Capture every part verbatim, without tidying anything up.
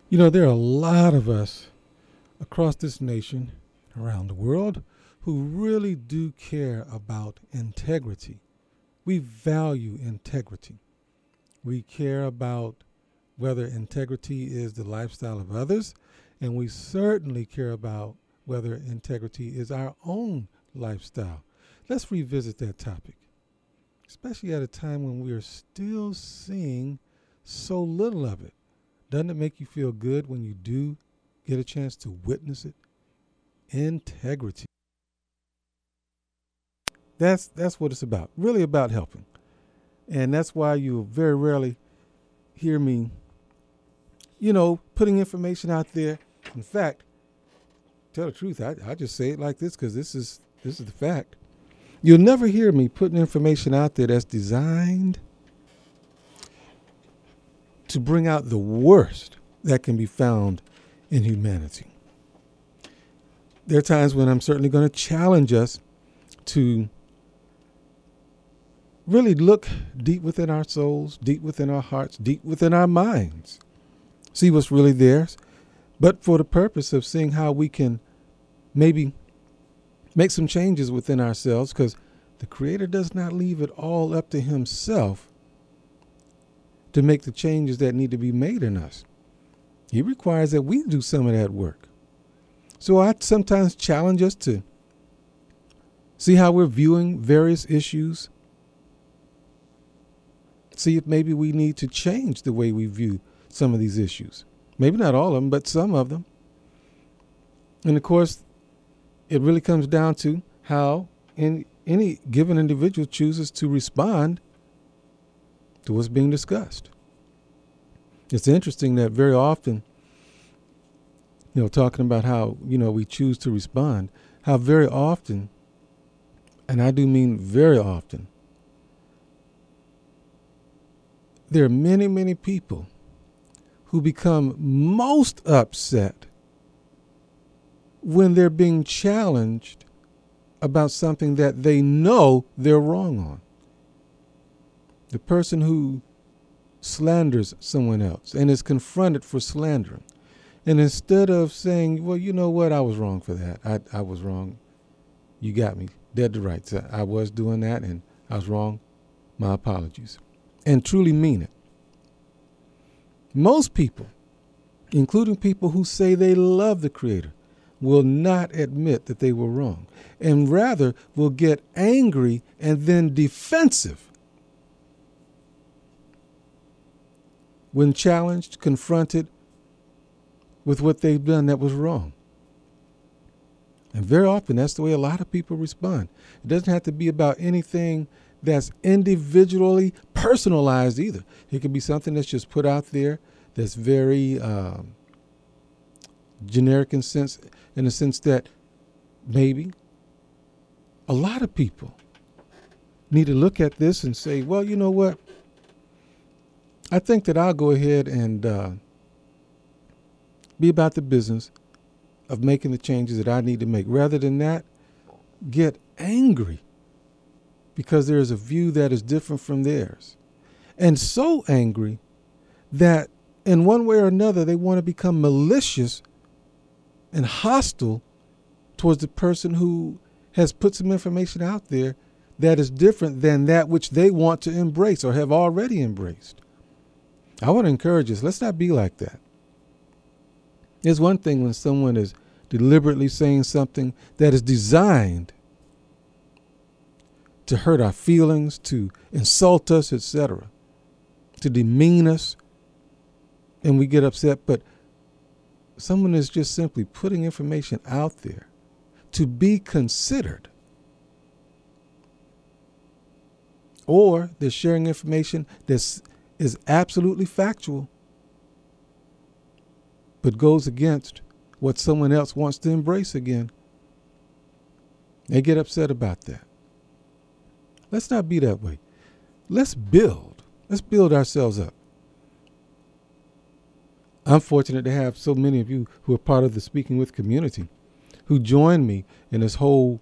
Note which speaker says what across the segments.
Speaker 1: You know, there are a lot of us across this nation, around the world, who really do care about integrity. We value integrity. We care about whether integrity is the lifestyle of others, and we certainly care about whether integrity is our own lifestyle. Let's revisit that topic, especially at a time when we are still seeing so little of it. Doesn't it make you feel good when you do get a chance to witness it? Integrity. That's that's what it's about. Really about helping. And that's why you very rarely hear me, you know, putting information out there. In fact, tell the truth, I, I just say it like this because this is this is the fact. You'll never hear me putting information out there that's designed to bring out the worst that can be found in humanity. There are times when I'm certainly going to challenge us to really look deep within our souls, deep within our hearts, deep within our minds, see what's really there, but for the purpose of seeing how we can maybe make some changes within ourselves, because the Creator does not leave it all up to Himself to make the changes that need to be made in us. He requires that we do some of that work. So I sometimes challenge us to see how we're viewing various issues. See if maybe we need to change the way we view some of these issues. Maybe not all of them, but some of them. And of course, it really comes down to how in, any given individual chooses to respond to what's being discussed. It's interesting that very often, you know, talking about how, you know, we choose to respond, how very often, and I do mean very often, there are many, many people who become most upset when they're being challenged about something that they know they're wrong on. The person who slanders someone else and is confronted for slandering. And instead of saying, well, you know what, I was wrong for that. I, I was wrong. You got me dead to rights. I, I was doing that and I was wrong. My apologies. And truly mean it. Most people, including people who say they love the Creator, will not admit that they were wrong, and rather will get angry and then defensive when challenged, confronted with what they've done that was wrong. And very often that's the way a lot of people respond. It doesn't have to be about anything that's individually personalized either. It could be something that's just put out there that's very um, generic in sense, in the sense that maybe a lot of people need to look at this and say, well, you know what? I think that I'll go ahead and uh, be about the business of making the changes that I need to make. Rather than that, get angry because there is a view that is different from theirs. And so angry that in one way or another, they want to become malicious and hostile towards the person who has put some information out there that is different than that which they want to embrace or have already embraced. I want to encourage us, let's not be like that. It's one thing when someone is deliberately saying something that is designed to hurt our feelings, to insult us, et cetera, to demean us, and we get upset. But someone is just simply putting information out there to be considered, or they're sharing information that's is absolutely factual, but goes against what someone else wants to embrace again. They get upset about that. Let's not be that way. Let's build. Let's build ourselves up. I'm fortunate to have so many of you who are part of the Speaking With community who join me in this whole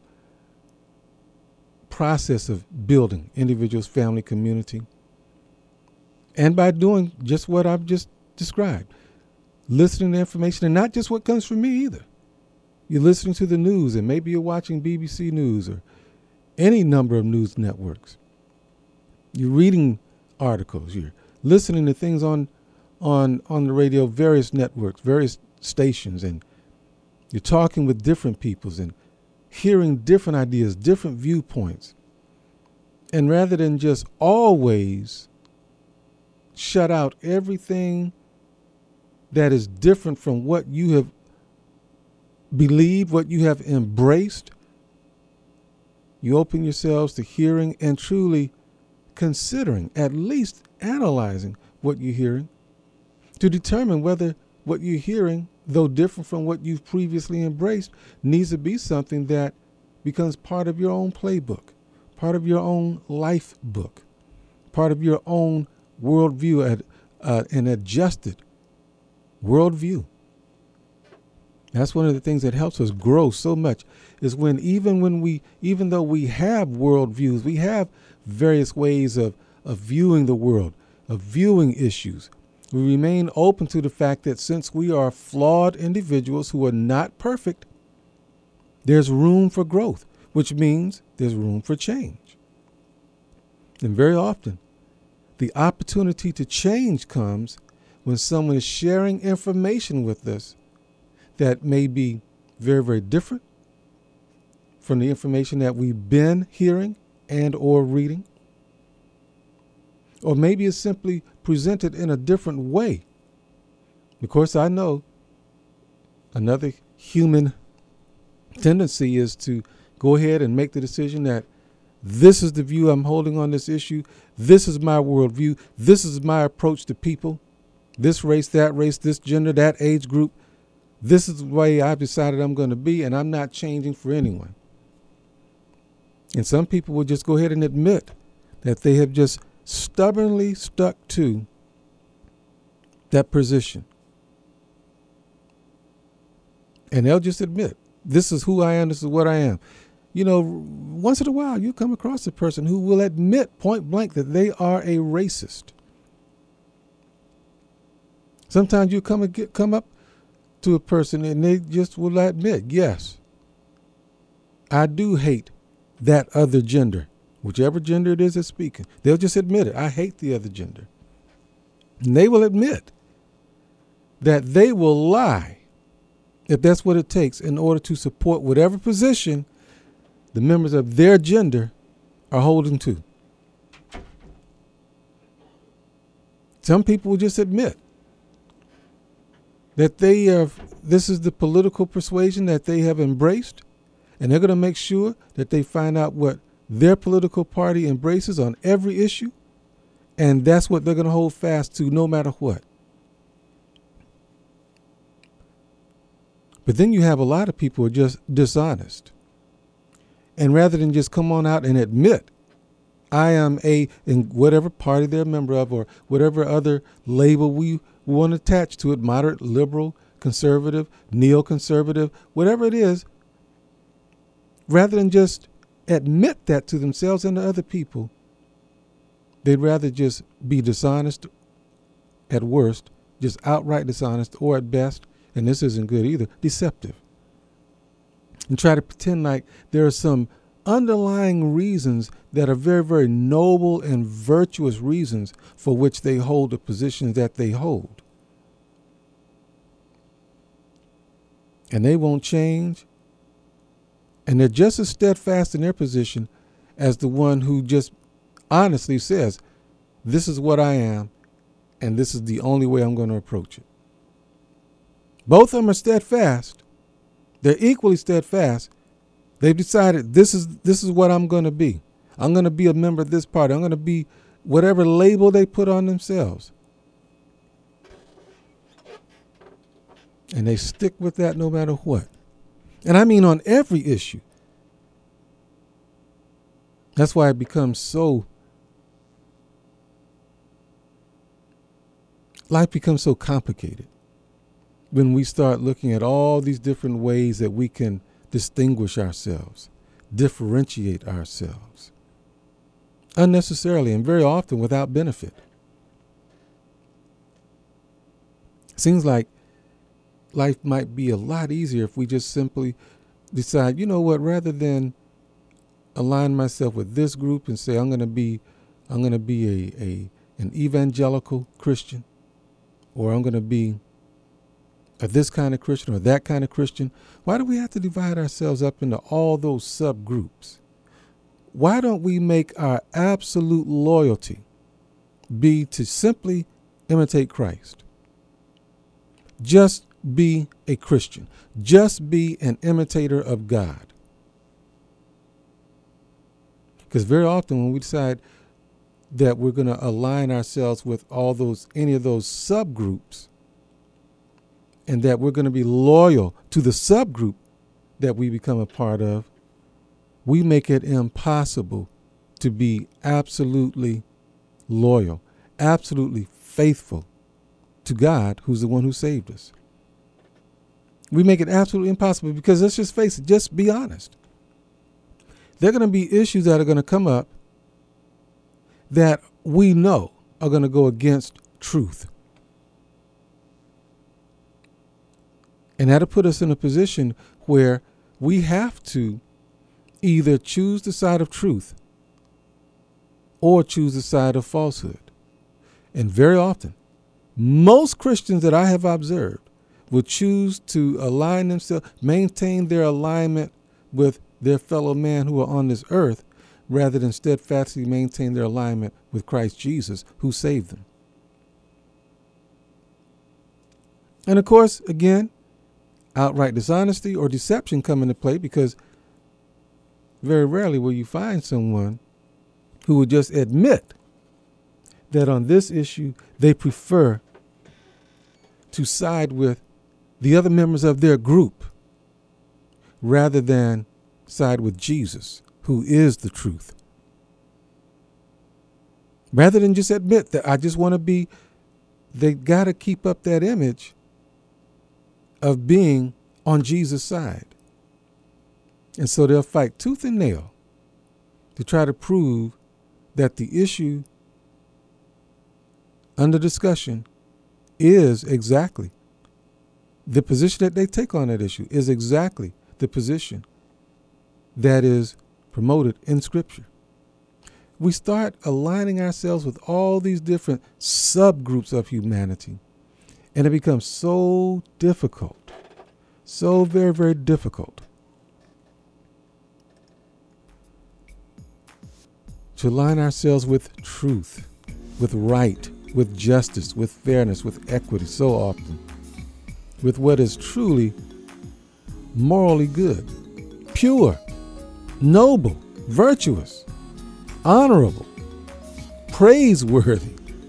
Speaker 1: process of building individuals, family, community. And by doing just what I've just described, listening to information, and not just what comes from me either. You're listening to the news, and maybe you're watching B B C News or any number of news networks. You're reading articles. You're listening to things on on on the radio, various networks, various stations, and you're talking with different peoples and hearing different ideas, different viewpoints. And rather than just always shut out everything that is different from what you have believed, what you have embraced, you open yourselves to hearing and truly considering, at least analyzing what you're hearing, to determine whether what you're hearing, though different from what you've previously embraced, needs to be something that becomes part of your own playbook, part of your own life book, part of your own worldview, at, uh, an adjusted worldview. That's one of the things that helps us grow so much, is when even when we, even though we have worldviews, we have various ways of, of viewing the world, of viewing issues, we remain open to the fact that since we are flawed individuals who are not perfect, there's room for growth, which means there's room for change. And very often, the opportunity to change comes when someone is sharing information with us that may be very, very different from the information that we've been hearing and or reading. Or maybe it's simply presented in a different way. Of course, I know another human tendency is to go ahead and make the decision that this is the view I'm holding on this issue. This is my worldview. This is my approach to people. This race, that race, this gender, that age group. This is the way I've decided I'm going to be, and I'm not changing for anyone. And some people will just go ahead and admit that they have just stubbornly stuck to that position. And they'll just admit, this is who I am, this is what I am. You know, once in a while, you come across a person who will admit point blank that they are a racist. Sometimes you come, get, come up to a person and they just will admit, yes, I do hate that other gender, whichever gender it is that's speaking. They'll just admit it. I hate the other gender. And they will admit that they will lie if that's what it takes in order to support whatever position the members of their gender are holding to. Some people will just admit that they have, this is the political persuasion that they have embraced, and they're going to make sure that they find out what their political party embraces on every issue, and that's what they're going to hold fast to no matter what. But then you have a lot of people who are just dishonest. And rather than just come on out and admit, I am a, in whatever party they're a member of, or whatever other label we want to attach to it, moderate, liberal, conservative, neoconservative, whatever it is, rather than just admit that to themselves and to other people, they'd rather just be dishonest at worst, just outright dishonest, or at best, and this isn't good either, deceptive. And try to pretend like there are some underlying reasons that are very, very noble and virtuous reasons for which they hold the positions that they hold. And they won't change. And they're just as steadfast in their position as the one who just honestly says, this is what I am, and this is the only way I'm going to approach it. Both of them are steadfast. They're equally steadfast. They've decided this is this is what I'm going to be. I'm going to be a member of this party. I'm going to be whatever label they put on themselves. And they stick with that no matter what. And I mean on every issue. That's why it becomes so, life becomes so complicated when we start looking at all these different ways that we can distinguish ourselves, differentiate ourselves, unnecessarily and very often without benefit. Seems like life might be a lot easier if we just simply decide, you know what, rather than align myself with this group and say I'm going to be I'm going to be a, a an evangelical Christian, or I'm going to be a this kind of Christian or that kind of Christian. Why do we have to divide ourselves up into all those subgroups? Why don't we make our absolute loyalty be to simply imitate Christ? Just be a Christian. Just be an imitator of God. Because very often when we decide that we're going to align ourselves with all those, any of those subgroups, and that we're going to be loyal to the subgroup that we become a part of, we make it impossible to be absolutely loyal, absolutely faithful to God, who's the one who saved us. We make it absolutely impossible because let's just face it, just be honest. There are going to be issues that are going to come up that we know are going to go against truth. And that'll put us in a position where we have to either choose the side of truth or choose the side of falsehood. And very often, most Christians that I have observed will choose to align themselves, maintain their alignment with their fellow man who are on this earth, rather than steadfastly maintain their alignment with Christ Jesus, who saved them. And of course, again, outright dishonesty or deception come into play, because very rarely will you find someone who will just admit that on this issue they prefer to side with the other members of their group rather than side with Jesus, who is the truth. Rather than just admit that I just want to be, they got to keep up that image of being on Jesus' side. And so they'll fight tooth and nail to try to prove that the issue under discussion is exactly the position that they take on that issue, is exactly the position that is promoted in Scripture. We start aligning ourselves with all these different subgroups of humanity, and it becomes so difficult, so very, very difficult to align ourselves with truth, with right, with justice, with fairness, with equity, so often, with what is truly morally good, pure, noble, virtuous, honorable, praiseworthy.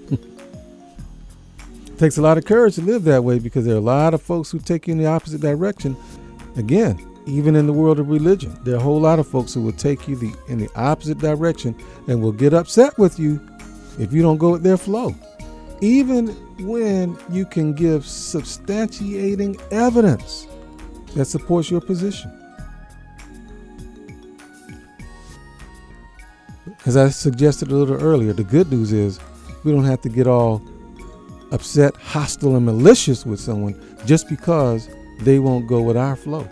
Speaker 1: It takes a lot of courage to live that way, because there are a lot of folks who take you in the opposite direction. Again, even in the world of religion, there are a whole lot of folks who will take you the, in the opposite direction and will get upset with you if you don't go with their flow, even when you can give substantiating evidence that supports your position. As I suggested a little earlier, the good news is we don't have to get all upset, hostile, and malicious with someone just because they won't go with our flow.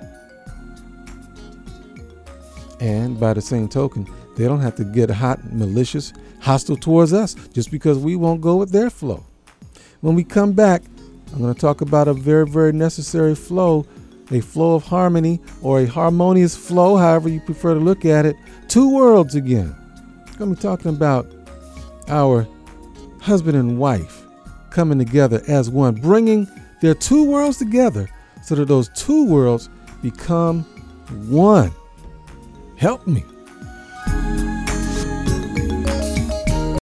Speaker 1: And by the same token, they don't have to get hot, malicious, hostile towards us just because we won't go with their flow. When we come back, I'm going to talk about a very, very necessary flow, a flow of harmony, or a harmonious flow, however you prefer to look at it. Two worlds again. I'm going to be talking about our husband and wife coming together as one, bringing their two worlds together so that those two worlds become one. Help me.